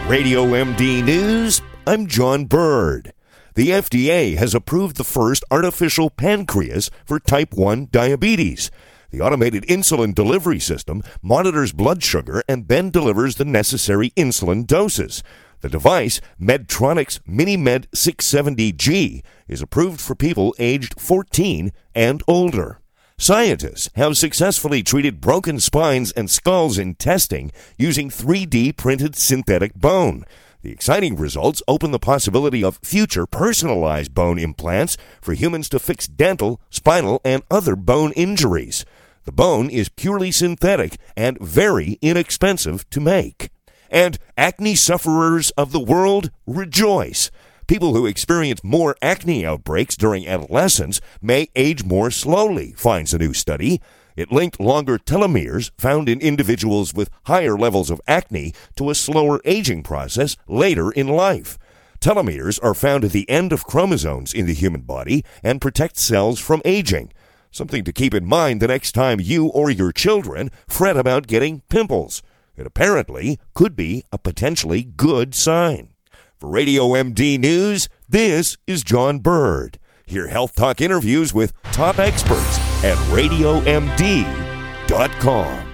Radio MD News, I'm John Bird. The FDA has approved the first artificial pancreas for type 1 diabetes. The automated insulin delivery system monitors blood sugar and then delivers the necessary insulin doses. The device, Medtronic's MiniMed 670G, is approved for people aged 14 and older. Scientists have successfully treated broken spines and skulls in testing using 3D printed synthetic bone. The exciting results open the possibility of future personalized bone implants for humans to fix dental, spinal, and other bone injuries. The bone is purely synthetic and very inexpensive to make. And acne sufferers of the world, rejoice. People who experience more acne outbreaks during adolescence may age more slowly, finds a new study. It linked longer telomeres found in individuals with higher levels of acne to a slower aging process later in life. Telomeres are found at the end of chromosomes in the human body and protect cells from aging. Something to keep in mind the next time you or your children fret about getting pimples. It apparently could be a potentially good sign. For Radio MD News, this is John Bird. Hear Health Talk interviews with top experts at RadioMD.com.